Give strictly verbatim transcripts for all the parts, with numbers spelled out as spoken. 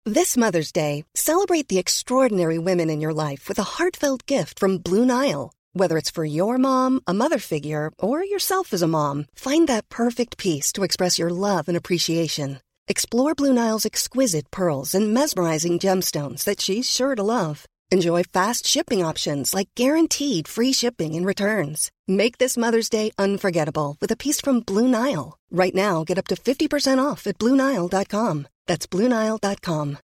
This Mother's Day, celebrate the extraordinary women in your life with a heartfelt gift from Blue Nile. Whether it's for your mom, a mother figure, or yourself as a mom, find that perfect piece to express your love and appreciation. Explore Blue Nile's exquisite pearls and mesmerizing gemstones that she's sure to love. Enjoy fast shipping options like guaranteed free shipping and returns. Make this Mother's Day unforgettable with a piece from Blue Nile. Right now, get up to fifty percent off at Blue Nile dot com. That's Blue Nile dot com.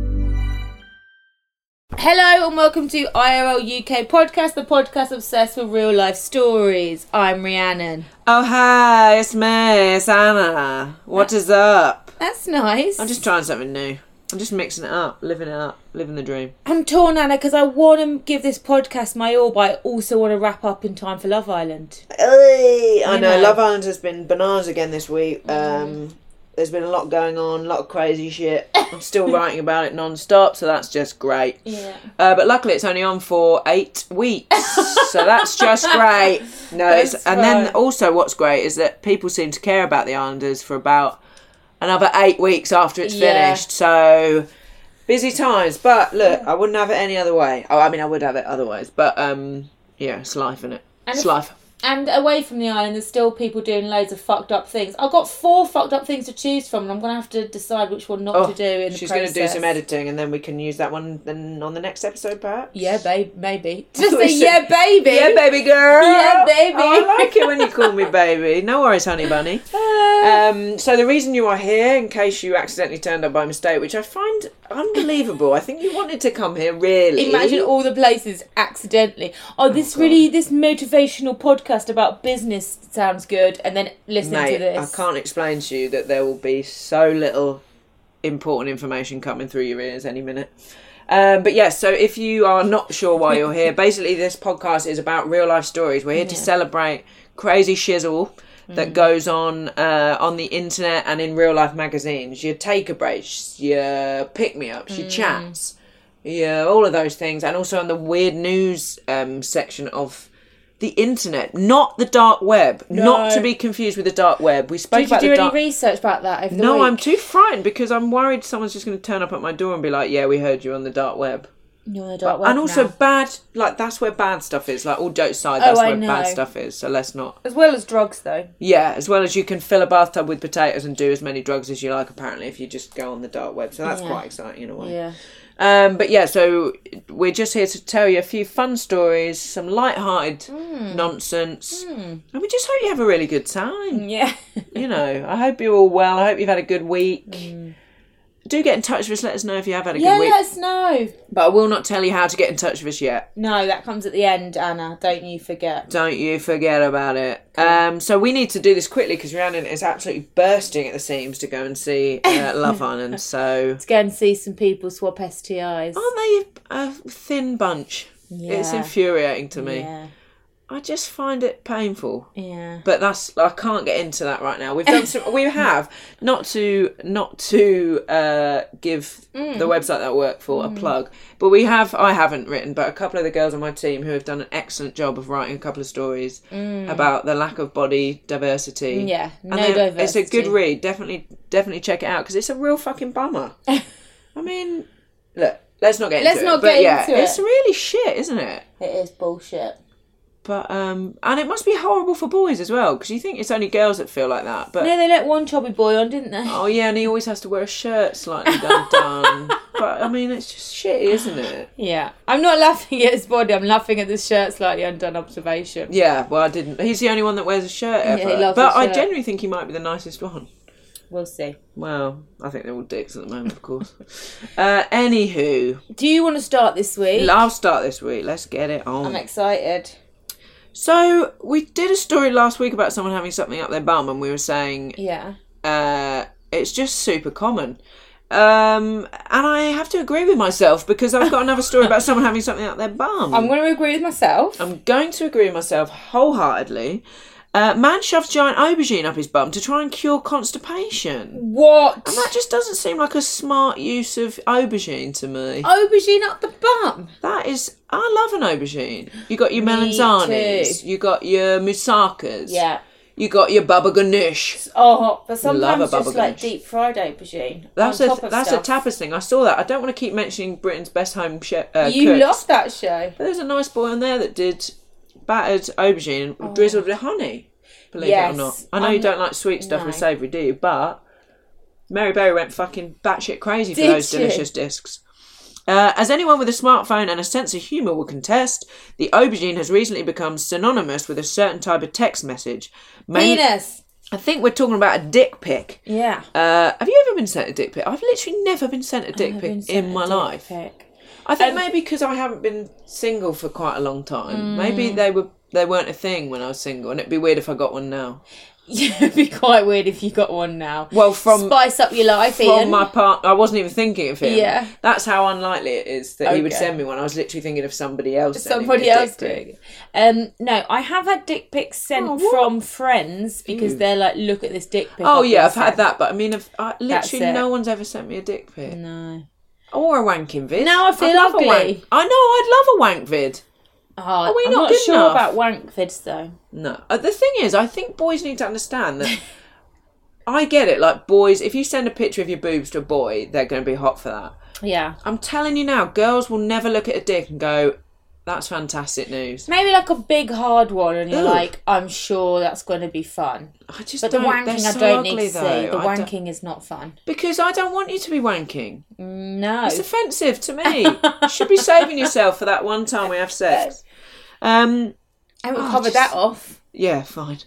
Hello and welcome to I R L U K Podcast, the podcast obsessed with real life stories. I'm Rhiannon. Oh, hi, it's me, it's Anna. What is up? That's nice. I'm just trying something new. I'm just mixing it up, living it up, living the dream. I'm torn, Anna, because I want to give this podcast my all, but I also want to wrap up in time for Love Island. Hey, I know, know. Love Island has been bananas again this week. Um, there's been a lot going on, a lot of crazy shit. I'm still writing about it non-stop, so that's just great. Yeah. Uh, but luckily it's only on for eight weeks, so that's just great. No, it's, That's and then right. also what's great is that people seem to care about the Islanders for about another eight weeks after it's Yeah. finished. So busy times. But look, I wouldn't have it any other way. Oh, I mean, I would have it otherwise. But um, yeah, it's life, innit? And It's if- life. And away from the island, there's still people doing loads of fucked up things. I've got four fucked up things to choose from, and I'm going to have to decide which one not Oh, to do in the she's process. going to do some editing, and then we can use that one then on the next episode, perhaps. Yeah, babe, maybe. Just We say, should- yeah, baby. Yeah, baby girl. Yeah, baby. Oh, I like it when you call me baby. No worries, honey bunny. Um, so the reason you are here, in case you accidentally turned up by mistake, which I find unbelievable. I think you wanted to come here, really. Imagine all the places accidentally. Oh, this God. really, this motivational podcast about business sounds good, and then listen Mate, to this. I can't explain to you that there will be so little important information coming through your ears any minute. Um, but yes, so if you are not sure why you're here, basically this podcast is about real life stories. We're here to Yeah. celebrate crazy shizzle that goes on uh, on the internet and in real life magazines. Your take a breaks, your pick me ups, your chats, yeah, all of those things, and also on the weird news um, section of the internet, not the dark web, not to be confused with the dark web. We spoke Did you about do the any dark. research about that over the No, week? I'm too frightened because I'm worried someone's just going to turn up at my door and be like, "Yeah, we heard you on the dark web." You're on the dark web And also now. bad, like that's where bad stuff is. Like all jokes aside, that's Oh, I where know. bad stuff is. So let's not. As well as drugs, though. Yeah, as well as you can fill a bathtub with potatoes and do as many drugs as you like. Apparently, if you just go on the dark web, so that's Yeah. quite exciting in a way. Yeah. Um, but yeah, so we're just here to tell you a few fun stories, some light-hearted nonsense, and we just hope you have a really good time. Yeah. You know, I hope you're all well. I hope you've had a good week. Do get in touch with us. Let us know if you have had a Yeah, good week. let us know. But I will not tell you how to get in touch with us yet. No, that comes at the end, Anna. Don't you forget. Don't you forget about it. Um, so we need to do this quickly because Rhiannon is absolutely bursting at the seams to go and see uh, Love Island. So Let's go and see some people swap S T Is. aren't they a thin bunch? It's Yeah. infuriating to me. Yeah. I just find it painful. Yeah. But that's I can't get into that right now. We've done some. We have not to not to uh, give the website that I work for a plug, but we have. I haven't written, but a couple of the girls on my team who have done an excellent job of writing a couple of stories about the lack of body diversity. Yeah, no And they're- diversity. It's a good read. Definitely, definitely check it out because it's a real fucking bummer. I mean, look. Let's not get Let's into not it. But get yeah, into it. it's really shit, isn't it? It is bullshit. But um, and it must be horrible for boys as well because you think it's only girls that feel like that. But No, they let one chubby boy on, didn't they? oh yeah, and he always has to wear a shirt slightly undone. But I mean, it's just shitty, isn't it? Yeah. I'm not laughing at his body, I'm laughing at this shirt slightly undone observation. Yeah. Well, I didn't. He's the only one that wears a shirt Yeah, ever. he loves but his I shirt. genuinely think he might be the nicest one. We'll see. Well, I think they're all dicks at the moment, of course. uh, anywho, Do you want to start this week? I'll start this week. Let's get it on. I'm excited. So we did a story last week about someone having something up their bum, and we were saying Yeah. uh, it's just super common. Um, and I have to agree with myself because I've got another story about someone having something up their bum. I'm going to agree with myself. I'm going to agree with myself wholeheartedly. Uh, man shoves giant aubergine up his bum to try and cure constipation. What? And that just doesn't seem like a smart use of aubergine to me. Aubergine up the bum. That is, I love an aubergine. You got your Me melanzanis, too. you got your moussakas. Yeah. You got your baba ganoush. Oh, but Love sometimes a baba just like ganoush. deep fried aubergine. That's on a top of that's stuff. a tapas thing. I saw that. I don't want to keep mentioning Britain's best home chef. Uh, You cooks, love that show. but there's a nice boy on there that did battered aubergine and drizzled with honey. Believe Oh. Yes. it or not. I know I'm you not- don't like sweet stuff no. with savoury, do you? But Mary Berry went fucking batshit crazy for Did those she? delicious discs. Uh, as anyone with a smartphone and a sense of humour will contest, the aubergine has recently become synonymous with a certain type of text message. Mainly- Penis. I think we're talking about a dick pic. Yeah. Uh, have you ever been sent a dick pic? I've literally never been sent a dick I've been pic sent in a my dick life. pic. I think Um, maybe because I haven't been single for quite a long time. Mm. Maybe they were they weren't a thing when I was single, and it'd be weird if I got one now. Yeah, it'd be quite weird if you got one now. Well, from Spice up your life, from Ian. my part, I wasn't even thinking of him. Yeah. That's how unlikely it is that he would Okay. send me one. I was literally thinking of somebody else. sending me Somebody a else dick pic. doing it. Um, no, I have had dick pics sent Oh, what? from friends because Ew. they're like, look at this dick pic. Oh I've yeah, been I've had sent. that, but I mean, I've, I, That's literally it. no one's ever sent me a dick pic. No. Or a wanking vid. Now I feel I'd love a ugly. wank- I know, I'd love a wank vid. Oh, Are we I'm not not good sure enough? about wank vids though. No. Uh, the thing is, I think boys need to understand that. I get it. Like boys, if you send a picture of your boobs to a boy, they're going to be hot for that. Yeah. I'm telling you now, girls will never look at a dick and go, "That's fantastic news." Maybe like a big hard one, and you're Ugh. like, I'm sure that's going to be fun. I just But the don't. they're wanking, I so don't ugly, need to though. see. The I don't- wanking is not fun. because I don't want you to be wanking. No. It's offensive to me. You should be saving yourself for that one time we have sex. Um. I haven't Oh, covered just- that off. Yeah, fine.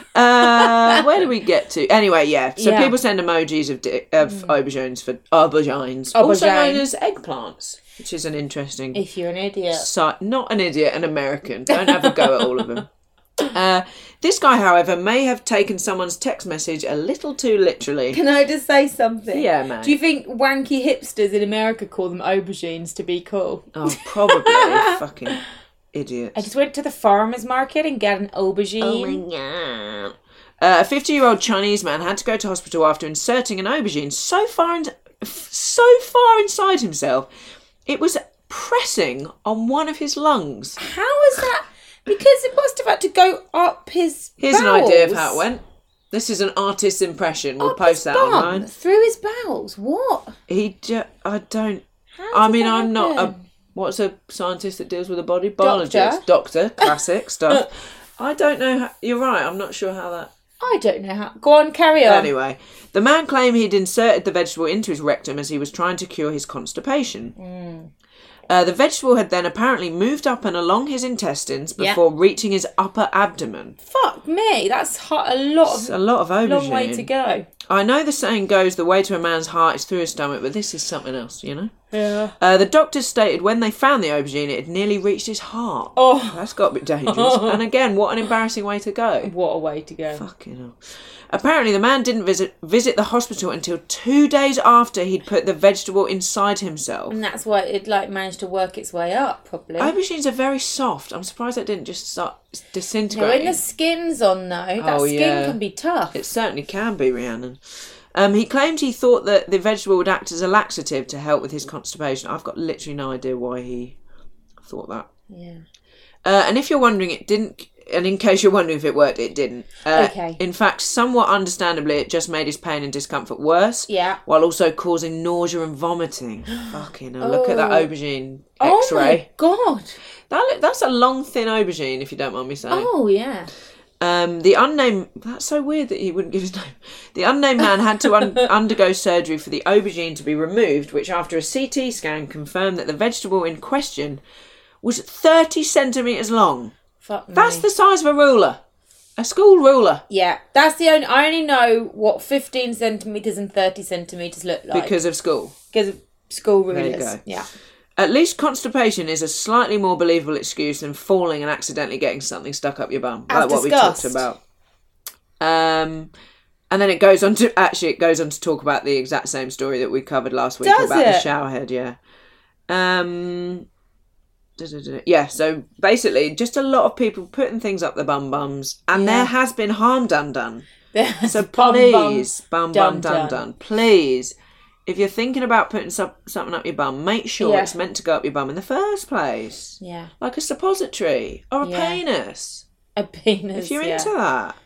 Uh, where do we get to? Anyway, yeah. So Yeah. people send emojis of di- of aubergines for aubergines, also Aubergine. known as eggplants, which is an interesting. If you're an idiot. Si- not an idiot, an American. Don't have a go at all of them. Uh, this guy, however, may have taken someone's text message a little too literally. Can I just say something? Yeah, man. Do you think wanky hipsters in America call them aubergines to be cool? Oh, probably fucking idiots. I just went to the farmer's market and got an aubergine. Oh my god. Uh, a fifty-year-old Chinese man had to go to hospital after inserting an aubergine so far in, so far inside himself, it was pressing on one of his lungs. How is that? Because it must have had to go up his Here's bowels. an idea of how it went. This is an artist's impression. We'll Up post his that bum, online. Through his bowels. What? He, ju- I don't. How I did mean, that I'm not a. happen? What's a scientist that deals with the body? Biologist, doctor, classic stuff. I don't know. How, you're right. I'm not sure how that. I don't know how. Go on, carry on. Anyway, the man claimed he'd inserted the vegetable into his rectum as he was trying to cure his constipation. Mm. Uh, the vegetable had then apparently moved up and along his intestines Yeah. before reaching his upper abdomen. Fuck me, that's hot, a lot It's of a lot of aubergine. long way to go. I know the saying goes, the way to a man's heart is through his stomach, but this is something else, you know? Yeah. Uh, the doctors stated when they found the aubergine, it had nearly reached his heart. Oh, That's got a bit dangerous. And again, what an embarrassing way to go. what a way to go. Fucking hell. Apparently, the man didn't visit visit the hospital until two days after he'd put the vegetable inside himself. And that's why it like managed to work its way up, probably. Aubergines are very soft. I'm surprised that didn't just start No, disintegrating. when the skin's on though, that Oh, skin yeah. can be tough. It certainly can be, Rhiannon. Um, he claimed he thought that the vegetable would act as a laxative to help with his constipation. I've got literally no idea why he thought that. Yeah. Uh, and if you're wondering, it didn't. And in case you're wondering if it worked, it didn't. Uh, Okay. In fact, somewhat understandably, it just made his pain and discomfort worse. Yeah. While also causing nausea and vomiting. Fucking hell. Look at that Oh. aubergine Oh X-ray. my god. That look- that's a long, thin aubergine, if you don't mind me saying. Oh yeah. Um, the unnamed... That's so weird that he wouldn't give his name. The unnamed man had to un- undergo surgery for the aubergine to be removed, which after a C T scan confirmed that the vegetable in question was thirty centimetres long. Fuck me. That's the size of a ruler. A school ruler. Yeah, that's the only. I only know what fifteen centimeters and thirty centimeters look like Because of school. because of school There rulers. you go. Yeah. At least constipation is a slightly more believable excuse than falling and accidentally getting something stuck up your bum. As like what discussed. we talked about. Um, and then it goes on to... Actually, it goes on to talk about the exact same story that we covered last week Does about the it? shower head, yeah. Um... da-da-da-da. Yeah, so basically, just a lot of people putting things up their bum bums, and Yeah. there has been harm done done. There's So bum, bum, please, bum, done, bum, done, done. done. Please, if you're thinking about putting some, something up your bum, make sure Yeah. it's meant to go up your bum in the first place. Yeah. Like a suppository or a Yeah. penis. A penis. If you're yeah. into that.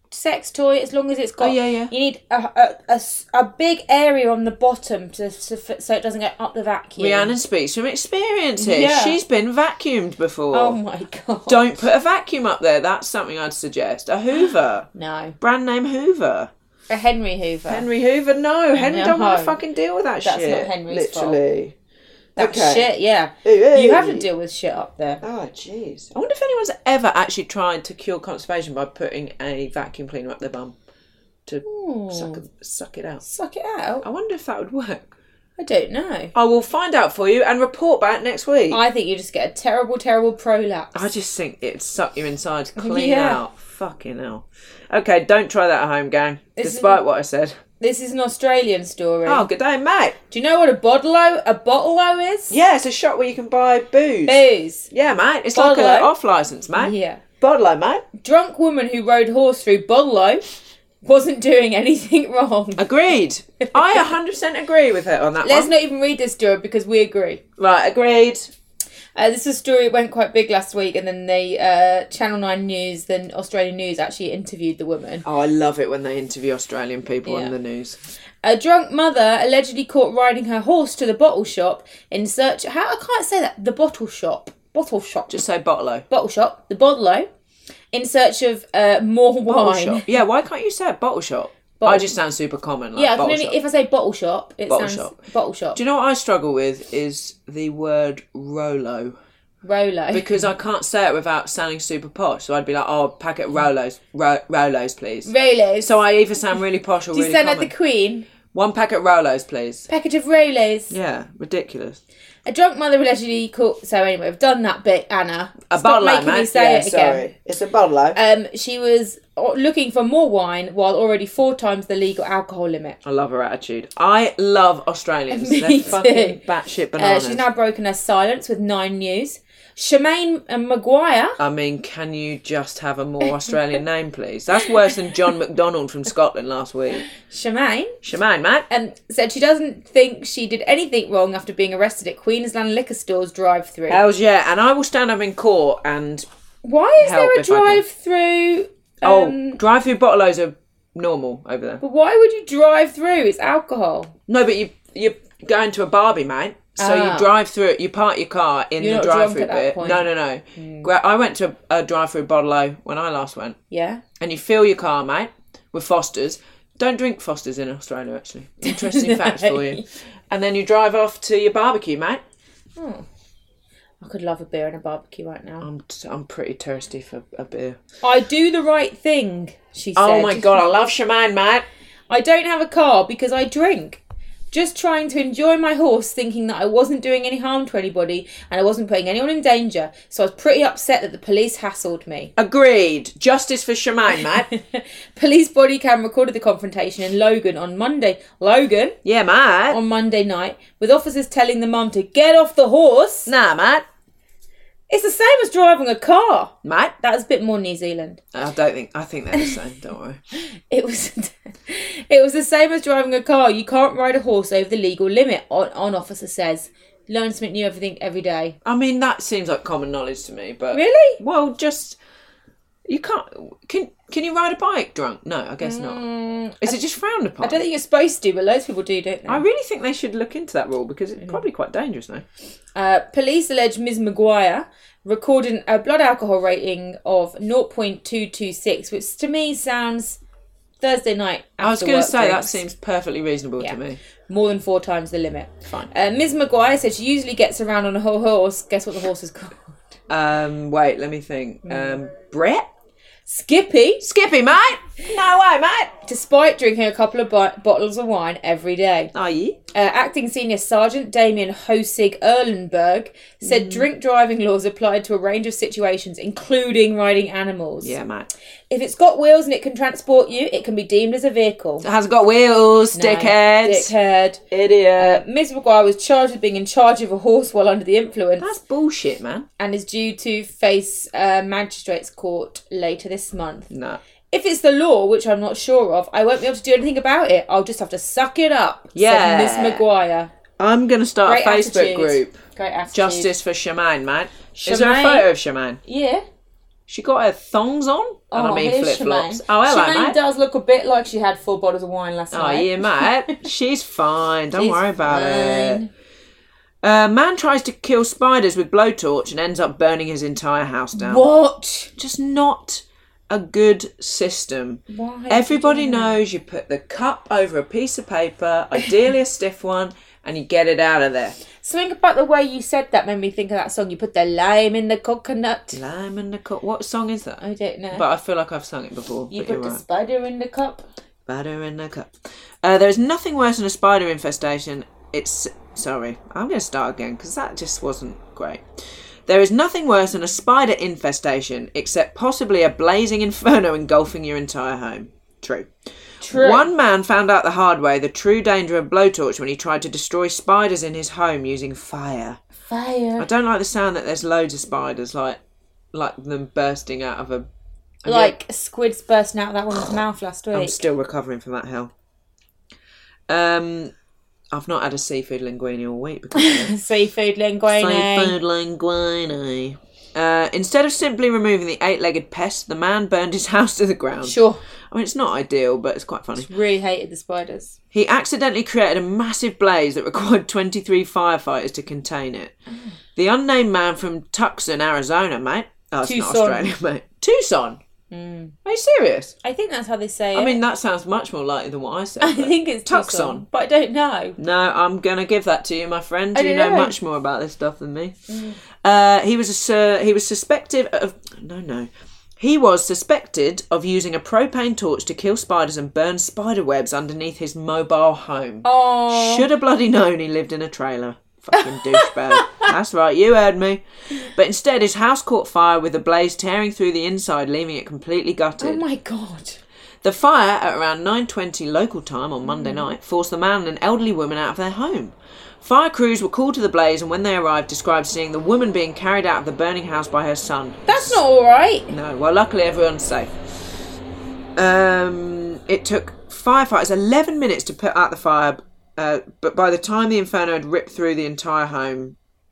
sex toy, as long as it's got... Oh, yeah, yeah. You need a, a, a s- a big area on the bottom to, to f- so it doesn't get up the vacuum. Rihanna speaks from experience here. Yeah. She's been vacuumed before. Oh, my God. Don't put a vacuum up there. That's something I'd suggest. A Hoover. No. Brand name Hoover. A Henry Hoover. Henry Hoover, no. Henry No. don't want to fucking deal with that That's shit. not Henry's Literally. That's Okay. shit, yeah. Hey. You have to deal with shit up there. Oh, jeez. I wonder if anyone's ever actually tried to cure constipation by putting a vacuum cleaner up their bum to suck, it, suck it out. Suck it out? I wonder if that would work. I don't know. I will find out for you and report back next week. I, I think you just get a terrible, terrible prolapse. just think it'd suck your insides clean Yeah. out. Fucking hell. Okay, don't try that at home, gang. This despite is- what I said. This is an Australian story. Oh, good day, mate. Do you know what a bottle-o a bottle-o is? Yeah, it's a shop where you can buy booze. Booze. Yeah, mate. It's like Bottle-o. an off licence, mate. Yeah. Bottle-o, mate. Drunk woman who rode horse through Bottle-o wasn't doing anything wrong. Agreed. I one hundred percent agree with her on that Let's one. not even read this story because we agree. Right, agreed. Uh, this is a story that went quite big last week, and then they, uh, Channel nine News, then Australian News, actually interviewed the woman. Oh, I love it when they interview Australian people Yeah. on the news. A drunk mother allegedly caught riding her horse to the bottle shop in search... How I can't say that. The bottle shop. Bottle shop. Just say bottle-o. Bottle shop. The bottle-o. In search of uh, more Bottle wine. shop. Yeah, why can't you say it? Bottle shop? Bottle- I just sound super common. Like Yeah, I can bottle only, shop. if I say bottle shop, it Bottle sounds... shop. Bottle shop. Do you know what I struggle with is the word Rolo. Rolo. Because I can't say it without sounding super posh. So I'd be like, oh, packet of Rolos. Ro- Rolos, please. Rolos. So I either sound really posh or Do you really sound common. like the Queen? One packet Rolos, please. Packet of Rolos. Yeah, ridiculous. A drunk mother allegedly caught... So anyway, we've done that bit, Anna. A Stop bottle, making mate. me say yeah, it again. sorry. It's a bottle. Um, she was looking for more wine while already four times the legal alcohol limit. I love her attitude. I love Australians. Me They're too. fucking batshit Uh, bananas. she's now broken her silence with Nine News. Shemaine Maguire. I mean, can you just have a more Australian name, please? That's worse than John McDonald from Scotland last week. Shemaine Shemaine, mate. um, said she doesn't think she did anything wrong after being arrested at Queensland liquor store's drive-through. Hells yeah. And I will stand up in court and... Why is help there a if I can. drive-through? Oh, Um, drive-through bottle-os are normal over there. but why would you drive through? It's alcohol. No, but you, you're going to a Barbie, mate. So Ah. you drive through it, you park your car in You're the not drunk drive-through at that bit. point. No, no, no. Gra- I went to a drive-through bottle-o when I last went. Yeah. And you fill your car, mate, with Fosters. Don't drink Fosters in Australia, actually. Interesting facts for you. And then you drive off to your barbecue, mate. I could love a beer and a barbecue right now. I'm I'm pretty thirsty for a beer. I do the right thing, she said. Oh my god, I love Shemaine, mate. I don't have a car because I drink. Just trying to enjoy my horse, thinking that I wasn't doing any harm to anybody and I wasn't putting anyone in danger. So I was pretty upset that the police hassled me. Agreed. Justice for Shemaine, mate. Police body cam recorded the confrontation in Logan on Monday. Logan? Yeah, mate. On Monday night, with officers telling the mum to get off the horse. Nah, mate. It's the same as driving a car. Mate. That's a bit more New Zealand. I don't think, I think they're the same, don't worry. It was it was the same as driving a car. You can't ride a horse over the legal limit, on, on officer says. Learn something new everything every day. I mean, that seems like common knowledge to me, but... Really? Well, just... You can't... Can Can you ride a bike drunk? No, I guess not. Is it just frowned upon? I don't think you're supposed to, but loads of people do, don't they? I really think they should look into that rule because it's probably quite dangerous now. Uh, police allege Miz Maguire recorded a blood alcohol rating of zero point two two six, which to me sounds Thursday night after I was going to work say that drinks. seems perfectly reasonable Yeah. to me. More than four times the limit. Fine. Uh, Miz Maguire said she usually gets around on a whole horse. Guess what the horse is called? Um, wait, let me think. Um, Brett? Skippy. Skippy, mate! No way, mate! Despite drinking a couple of bo- bottles of wine every day. Are you? Uh, Acting Senior Sergeant Damien Hosig Erlenberg said drink driving laws applied to a range of situations, including riding animals. Yeah, mate. If it's got wheels and it can transport you, it can be deemed as a vehicle. It hasn't got wheels, No, dickhead. Dickhead. Idiot. Uh, Miz Maguire was charged with being in charge of a horse while under the influence That's bullshit, man. and is due to face uh, magistrates court later this month. No. If it's the law, which I'm not sure of, I won't be able to do anything about it. I'll just have to suck it up, Yeah. said Miz Maguire. I'm going to start Great a Facebook attitude. group. Great attitude. Justice for Shemaine, mate. Is there a Shemaine. photo of Shemaine? Yeah. She got her thongs on, and Oh, I mean here's flip-flops. Shemaine. Oh, hello, Shemaine mate. does look a bit like she had four bottles of wine last Oh, night. yeah, mate. She's fine. Don't She's worry about fine. it. A man tries to kill spiders with blowtorch and ends up burning his entire house down. What? Just not a good system. Why? Everybody did you do that? knows you put the cup over a piece of paper, ideally a stiff one, and you get it out of there. Something about the way you said that made me think of that song. You put the lime in the coconut. Lime in the cup. What song is that? I don't know. But I feel like I've sung it before. you but put you're the right. spider in the cup. Spider in the cup. Uh, there is nothing worse than a spider infestation. It's sorry, I'm going to start again because that just wasn't great. There is nothing worse than a spider infestation, except possibly a blazing inferno engulfing your entire home. True. True. One man found out the hard way the true danger of blowtorch when he tried to destroy spiders in his home using fire. Fire. I don't like the sound that there's loads of spiders, like like them bursting out of a. Like squids bursting out of that woman's mouth last week. I'm still recovering from that hell. Um, I've not had a seafood linguine all week because of it. Seafood linguine. Seafood linguine. Uh, instead of simply removing the eight-legged pest, the man burned his house to the ground. Sure. I mean, it's not ideal, but it's quite funny. Really hated the spiders. He accidentally created a massive blaze that required twenty-three firefighters to contain it. The unnamed man from Tucson, Arizona, mate. Oh, it's not Tucson. Australia, mate. Tucson. Mm. Are you serious? I think that's how they say it. I mean, that sounds much more likely than what I said. I but- think it's Tucson. Tucson, but I don't know. No, I'm going to give that to you, my friend. I You don't know know. much more about this stuff than me. Mm. Uh, he was a, sur- he was suspected of... No, no. He was suspected of using a propane torch to kill spiders and burn spider webs underneath his mobile home. Oh. Should have bloody known he lived in a trailer. Fucking douchebag. That's right, you heard me. But instead, his house caught fire with the blaze tearing through the inside, leaving it completely gutted. Oh my god. The fire, at around nine twenty local time on Monday Mm. night, forced the man and an elderly woman out of their home. Fire crews were called to the blaze, and when they arrived, described seeing the woman being carried out of the burning house by her son. That's not alright. No, well, luckily everyone's safe. Um, it took firefighters eleven minutes to put out the fire, uh, but by the time the inferno had ripped through the entire home,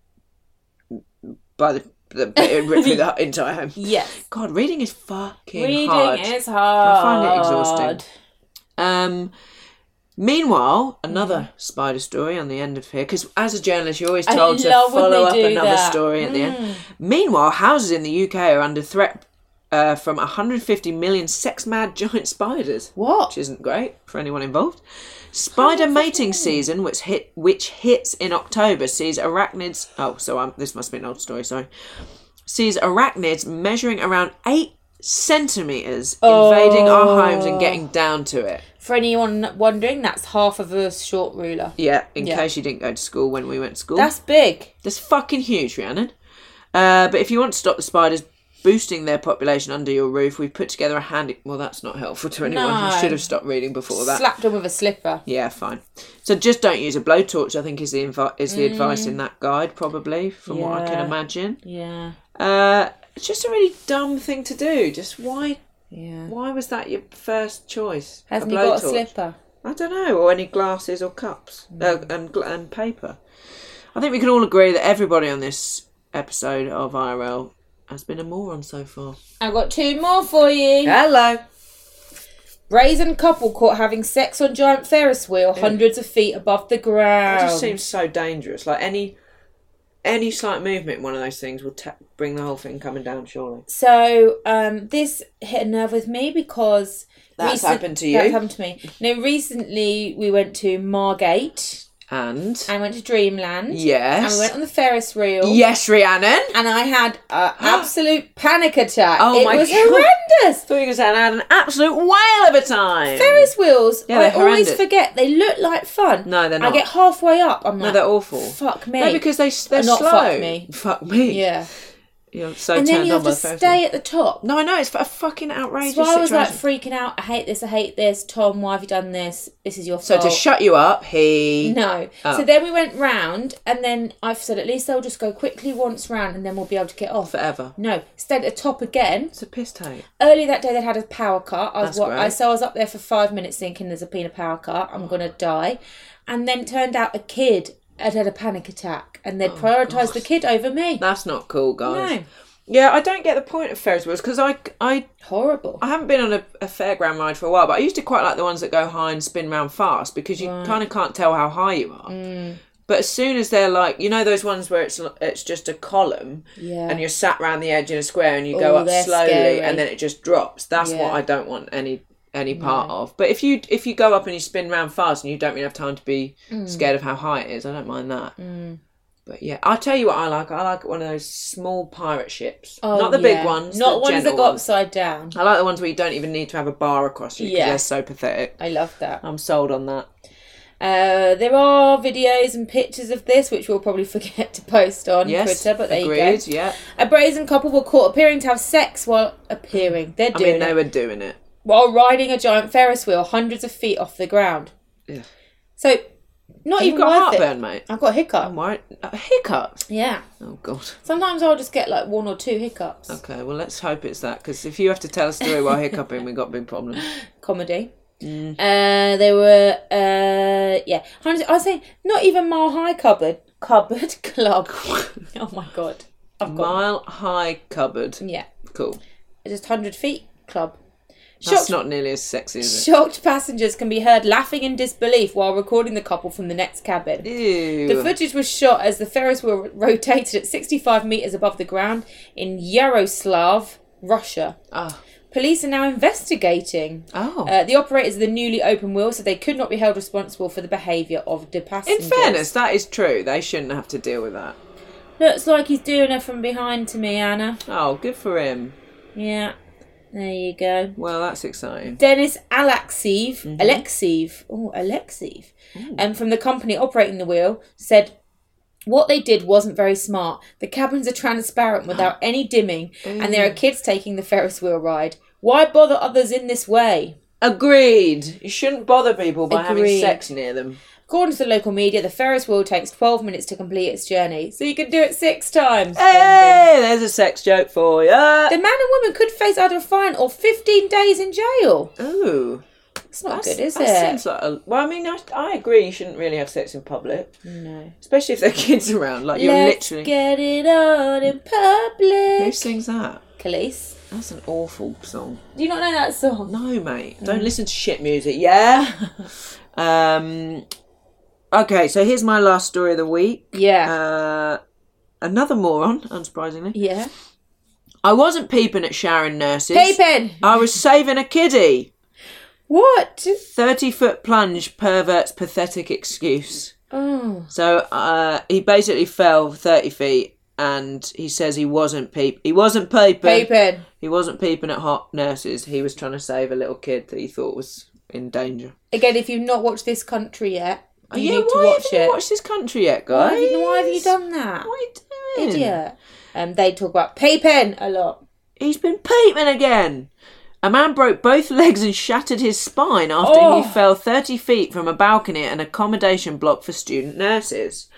by the, the it had ripped through the entire home. Yes. God, reading is fucking Reading hard. is hard. I find it exhausting. Um, meanwhile, another spider story on the end of here, because as a journalist, you're always I told to love when follow they up do another that. story at the end. Meanwhile, houses in the U K are under threat uh, from one hundred fifty million sex-mad giant spiders. What? Which isn't great for anyone involved. Spider mating season, which hit which hits in October, sees arachnids. Oh, so um, this must be an old story. Sorry. Sees arachnids measuring around eight centimeters invading our homes and getting down to it. For anyone wondering, that's half of a short ruler. Yeah, in Yeah. case you didn't go to school when we went to school. That's big. That's fucking huge, Rhiannon. Uh, but if you want to stop the spiders boosting their population under your roof, we've put together a handy... Well, that's not helpful to anyone. I No. should have stopped reading before that. Slapped them with a slipper. Yeah, fine. So just don't use a blowtorch, I think, is the inv- is the advice in that guide, probably, from what I can Yeah. imagine. Yeah. Uh, it's just a really dumb thing to do. Just why... Yeah. Why was that your first choice? Hasn't a he got a blowtorch? slipper? I don't know, or any glasses or cups uh, and gl- and paper. I think we can all agree that everybody on this episode of I R L has been a moron so far. I've got two more for you. Hello. Brazen couple caught having sex on giant Ferris wheel hundreds of feet above the ground. It just seems so dangerous. Like any any slight movement in one of those things will ta- bring the whole thing coming down, surely. So um, this hit a nerve with me because That's happened to you? That's happened to me. Now, recently we went to Margate And and went to Dreamland. yes, And we went on the Ferris wheel. yes, Rhiannon. And I had an absolute panic attack. Oh it my was God. horrendous. I thought you were going to say I had an absolute whale of a time. Ferris wheels, Yeah, I they're always horrendous. forget. They look like fun. No, they're not. I get halfway up. I'm No, like, they're awful. fuck me. No, because they they're Not slow. fuck me. Fuck me. Yeah. You're so And turned then you on have by to the Ferris stay wheel. at the top. No, I know, it's a fucking outrageous So I was like situation. freaking out. I hate this. I hate this. Tom, why have you done this? This is your So fault. to shut you up, he... No. Oh. So then we went round, and then I've said at least they'll just go quickly once round, and then we'll be able to get off. Forever. No, stayed at the top again. It's a piss take. Early that day, they'd had a power cut. I was That's what great. I so I was up there for five minutes thinking there's a been a power cut. I'm gonna die, and then it turned out a kid had had a panic attack, and they'd prioritised the kid over me. That's not cool, guys. No. Yeah, I don't get the point of Ferris wheels because I, I, Horrible. I haven't been on a, a fairground ride for a while, but I used to quite like the ones that go high and spin round fast because you Right. kind of can't tell how high you are. Mm. But as soon as they're like, you know, those ones where it's it's just a column Yeah. and you're sat round the edge in a square and you go Oh, up they're slowly scary. and then it just drops. That's Yeah. what I don't want any any part of. But if you if you go up and you spin round fast and you don't really have time to be Mm. scared of how high it is, I don't mind that. But yeah, I'll tell you what I like. I like one of those small pirate ships. Oh, Not the yeah. big ones. Not the ones that gentle go ones. upside down. I like the ones where you don't even need to have a bar across you because Yeah. they're so pathetic. I love that. I'm sold on that. Uh, there are videos and pictures of this, which we'll probably forget to post on Yes, Twitter, but there agreed, you go. yeah. A brazen couple were caught appearing to have sex while appearing. They're I doing mean, they it. were doing it. While riding a giant Ferris wheel hundreds of feet off the ground. Yeah. So, not You've even got worth heartburn, it. mate. I've got a hiccup. I'm worried. Uh, hiccups? Yeah. Oh, God. Sometimes I'll just get like one or two hiccups. Okay, well, let's hope it's that, because if you have to tell a story while hiccuping, we've got big problems. Comedy. Mm. Uh, they were, uh, yeah. Hundreds, I was saying, not even Mile High Cupboard. Cupboard Club. Oh my God. I've got Mile High Cupboard. Yeah. Cool. Just one hundred feet club. That's Shocked, not nearly as sexy, is it? shocked passengers can be heard laughing in disbelief while recording the couple from the next cabin. Ew. The footage was shot as the Ferris wheel rotated at sixty-five metres above the ground in Yaroslav, Russia. Oh. Police are now investigating. Oh. Uh, the operators of the newly open wheel said they could not be held responsible for the behaviour of the In passengers. fairness, that is true. They shouldn't have to deal with that. Looks like he's doing her from behind to me, Anna. Oh, good for him. Yeah. There you go. Well, that's exciting. Dennis Alexiev, Mm-hmm. Alexiev, oh, Alexiev, um, from the company operating the wheel, said what they did wasn't very smart. The cabins are transparent without any dimming, and there are kids taking the Ferris wheel ride. Why bother others in this way? Agreed. You shouldn't bother people by having Agreed. sex near them. According to the local media, the Ferris wheel takes twelve minutes to complete its journey, so you can do it six times. Hey, there's a sex joke for you. The man and woman could face either a fine or fifteen days in jail. Ooh. It's not That's- good, is that it? Seems like a, well, I mean, I, I agree. You shouldn't really have sex in public, No. especially if there are kids around. Like you're Let's literally. get it on in Who public. sings that? Khalees. That's an awful song. Do you not know that song? No, mate. Mm. Don't listen to shit music. Yeah. um. Okay, so here's my last story of the week. Yeah. Uh, another moron, unsurprisingly. yeah. I wasn't peeping at showering nurses. Peeping! I was saving a kiddie. What? thirty foot plunge, pervert's pathetic excuse. Oh. So uh, he basically fell thirty feet and he says he wasn't peep. He wasn't peeping. Peeping. He wasn't peeping at hot nurses. He was trying to save a little kid that he thought was in danger. Again, if you've not watched This Country yet, you yeah, need to why watch have you it. watched This Country yet, Why guys? have, you, why have you done that? What are you doing? Idiot. Um, they talk about peeping a lot. He's been peeping again. A man broke both legs and shattered his spine after Oh. he fell thirty feet from a balcony at an accommodation block for student nurses.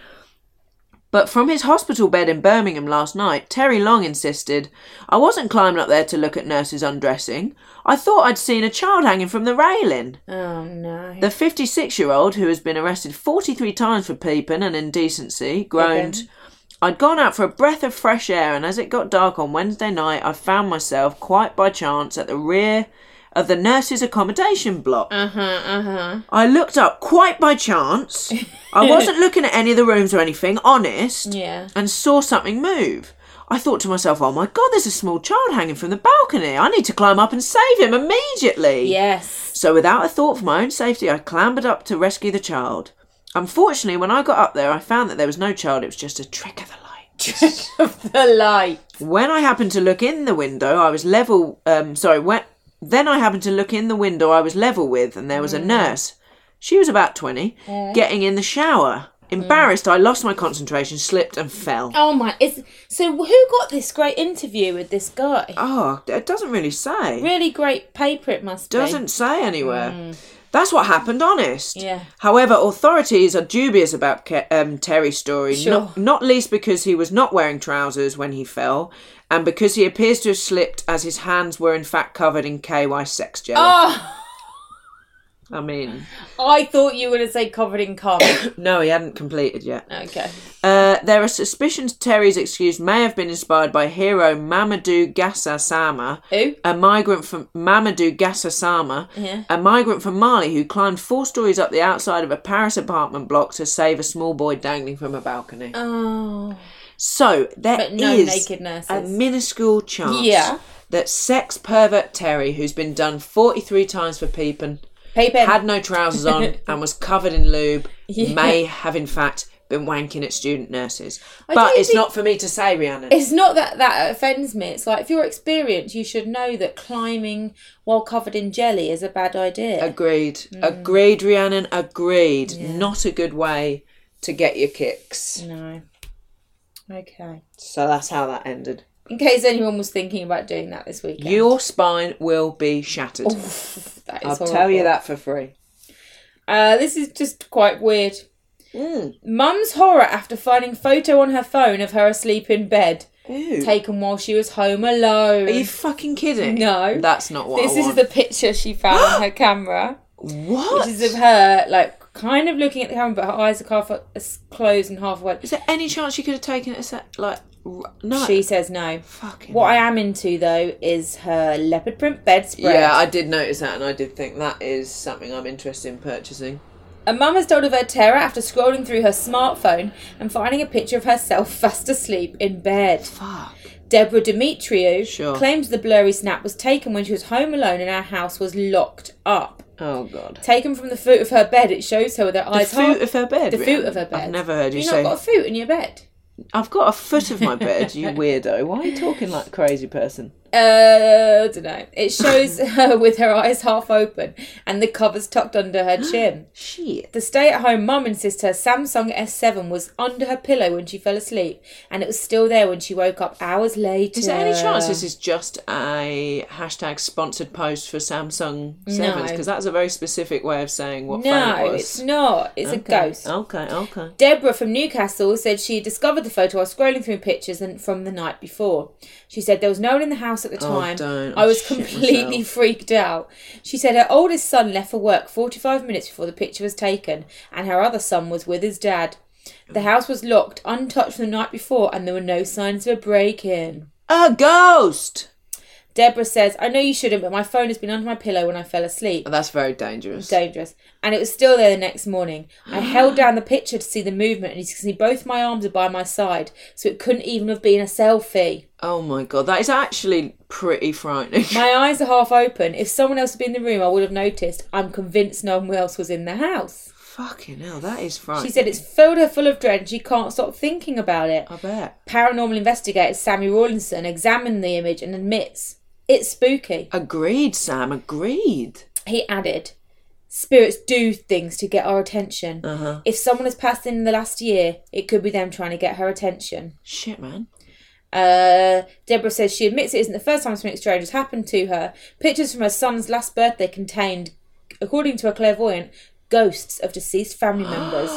But from his hospital bed in Birmingham last night, Terry Long insisted, I wasn't climbing up there to look at nurses undressing. I thought I'd seen a child hanging from the railing. Oh, no. The fifty-six-year-old, who has been arrested forty-three times for peeping and indecency, groaned, Again. I'd gone out for a breath of fresh air, and as it got dark on Wednesday night, I found myself, quite by chance, at the rear of the nurses' accommodation block. Uh-huh, uh-huh. I looked up quite by chance. I wasn't looking at any of the rooms or anything, honest, Yeah. and saw something move. I thought to myself, oh my God, there's a small child hanging from the balcony. I need to climb up and save him immediately. Yes. So without a thought for my own safety, I clambered up to rescue the child. Unfortunately, when I got up there, I found that there was no child. It was just a trick of the light. Of the light. When I happened to look in the window, I was level... Um, sorry, when... Then I happened to look in the window I was level with, and there was a nurse. She was about twenty, getting in the shower. Embarrassed, I lost my concentration, slipped and fell. Oh, my. It's, so who got this great interview with this guy? Oh, it doesn't really say. Really great paper it must be. Doesn't say anywhere. That's what happened, honest. Yeah. However, authorities are dubious about Ke- um, Terry's story, Sure. not, not least because he was not wearing trousers when he fell, and because he appears to have slipped as his hands were in fact covered in K Y sex jelly. Oh! I mean... I thought you were going to say covered in cum. No, he hadn't completed yet. Okay. Uh, there are suspicions Terry's excuse may have been inspired by hero Mamadou Gassama, Who? a migrant from Mamadou Gassama, Yeah. a migrant from Mali who climbed four stories up the outside of a Paris apartment block to save a small boy dangling from a balcony. Oh. So there But no is naked nurses. a minuscule chance Yeah. that sex pervert Terry, who's been done forty-three times for peeping, Peeping. had no trousers on and was covered in lube, Yeah. may have in fact been wanking at student nurses. I But don't it's think- not for me to say, Rhiannon. It's not that that offends me. It's like, if you're experienced, you should know that climbing while covered in jelly is a bad idea. Agreed. Mm. Agreed, Rhiannon. Agreed. Not a good way to get your kicks. No. Okay. So that's how that ended. In case anyone was thinking about doing that this weekend. Your spine will be shattered. That is I'll horrible. tell you that for free. Uh, this is just quite weird. Mm. Mum's horror after finding photo on her phone of her asleep in bed, Ew. taken while she was home alone. Are you fucking kidding? No. That's not what This I is want. the picture she found on her camera. What? Which is of her, like, kind of looking at the camera, but her eyes are half as closed and half awake. Is there any chance she could have taken it a set, like, r- no? She says no. Fucking What I hell. am into, though, is her leopard print bedspread. Yeah, I did notice that, and I did think that is something I'm interested in purchasing. A mum has told of her terror after scrolling through her smartphone and finding a picture of herself fast asleep in bed. Fuck. Deborah Demetriou Sure. claims the blurry snap was taken when she was home alone and our house was locked up. Oh, God. Taken from the foot of her bed, it shows her with her The eyes foot half- of her bed? The Rhiannon? foot of her bed. I've never heard you You've say... not got a foot in your bed. I've got a foot of my bed, you weirdo. Why are you talking like a crazy person? Uh, I don't know. It shows her with her eyes half open and the covers tucked under her chin. Shit. The stay-at-home mum insists her Samsung S seven was under her pillow when she fell asleep, and it was still there when she woke up hours later. Is there any chance this is just a hashtag sponsored post for Samsung sevens? Because that's a very specific way of saying what phone it No, was. it's not. It's a Okay. ghost. Okay, okay. Deborah from Newcastle said she discovered the photo while scrolling through pictures and from the night before. She said there was no one in the house at the Oh, time. don't. I was I'll shit completely myself. freaked out. She said her oldest son left for work forty-five minutes before the picture was taken, and her other son was with his dad. The house was locked, untouched from the night before, and there were no signs of a break-in. A ghost! Deborah says, I know you shouldn't, but my phone has been under my pillow when I fell asleep. Oh, that's very dangerous. Dangerous. And it was still there the next morning. I held down the picture to see the movement, and you can see both my arms are by my side, so it couldn't even have been a selfie. Oh my God, that is actually pretty frightening. My eyes are half open. If someone else had been in the room, I would have noticed. I'm convinced no one else was in the house. Fucking hell, that is frightening. She said it's filled her full of dread and she can't stop thinking about it. I bet. Paranormal investigator Sammy Rawlinson examined the image and admits it's spooky. Agreed, Sam, agreed. He added, spirits do things to get our attention. Uh-huh. If someone has passed in the last year, it could be them trying to get her attention. Shit, man. Uh, Deborah says she admits it isn't the first time something strange has happened to her. Pictures from her son's last birthday contained, according to a clairvoyant, ghosts of deceased family members.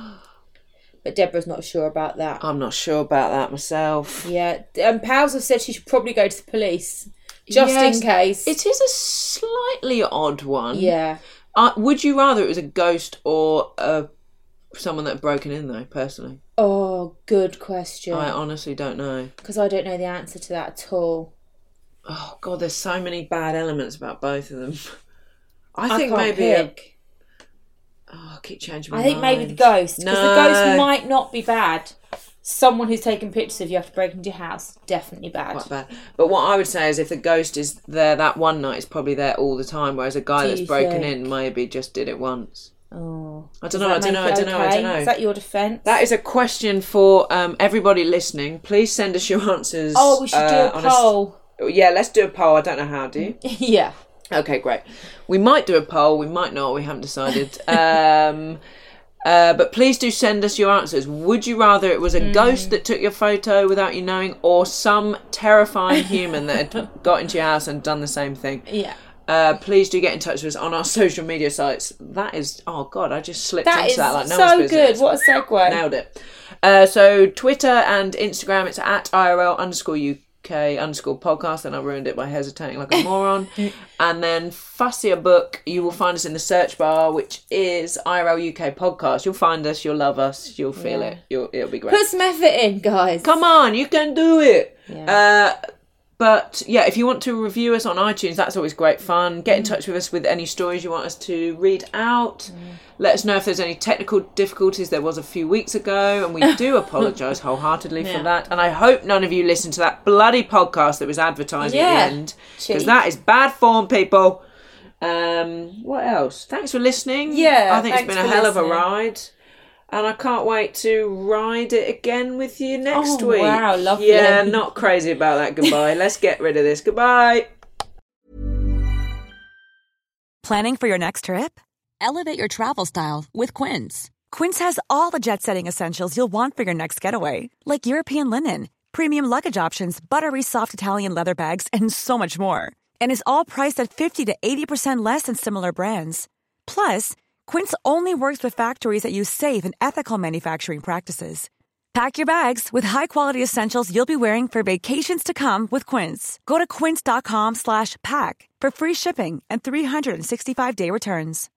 But Deborah's not sure about that. I'm not sure about that myself. Yeah, um, pals have said she should probably go to the police, just Yes, in case. It is a slightly odd one. Yeah. Uh, would you rather it was a ghost or a someone that had broken in, though, personally? Oh, good question. I honestly don't know. Because I don't know the answer to that at all. Oh, God, there's so many bad elements about both of them. I, I think can't maybe... A, pick. oh, I keep changing my I think mind. maybe the ghost. Because No. the ghost might not be bad. Someone who's taken pictures of you after breaking into your house, definitely bad. Quite bad. But what I would say is if the ghost is there that one night, it's probably there all the time, whereas a guy Do that's you broken think? in maybe just did it once. Oh. I Does don't know, I that don't know, make I it don't know, I okay? don't know. Is that your defence? That is a question for um, everybody listening. Please send us your answers. Oh, we should uh, do a on poll. s- yeah, let's do a poll. I don't know how, do you? Yeah. Okay, great. We might do a poll. We might not. We haven't decided. um, uh, but please do send us your answers. Would you rather it was a Mm. ghost that took your photo without you knowing, or some terrifying human that had got into your house and done the same thing? Yeah. Uh, please do get in touch with us on our social media sites. That is, oh God, I just slipped That into is that like no so one's business. good. What a segue. Nailed it. Uh, so Twitter and Instagram, it's at I R L underscore U K underscore podcast, and I ruined it by hesitating like a moron. And then Fussier Book, you will find us in the search bar, which is I R L U K podcast. You'll find us, you'll love us, you'll feel yeah. it. You'll, it'll be great. Put some effort in, guys. Come on, you can do it. Yeah. Uh, But, yeah, if you want to review us on iTunes, that's always great fun. Get in mm. touch with us with any stories you want us to read out. Mm. Let us know if there's any technical difficulties. There was a few weeks ago, and we do apologise wholeheartedly yeah. for that. And I hope none of you listened to that bloody podcast that was advertising yeah. at the end. Because that is bad form, people. Um, what else? Thanks for listening. Yeah, I think it's been a hell listening. of a ride. And I can't wait to ride it again with you next oh, week. Wow, lovely. Yeah, not crazy about that. Goodbye. Let's get rid of this. Goodbye. Planning for your next trip? Elevate your travel style with Quince. Quince has all the jet-setting essentials you'll want for your next getaway, like European linen, premium luggage options, buttery soft Italian leather bags, and so much more. And is all priced at fifty to eighty percent less than similar brands. Plus, Quince only works with factories that use safe and ethical manufacturing practices. Pack your bags with high-quality essentials you'll be wearing for vacations to come with Quince. Go to quince.com slash pack for free shipping and three sixty-five day returns.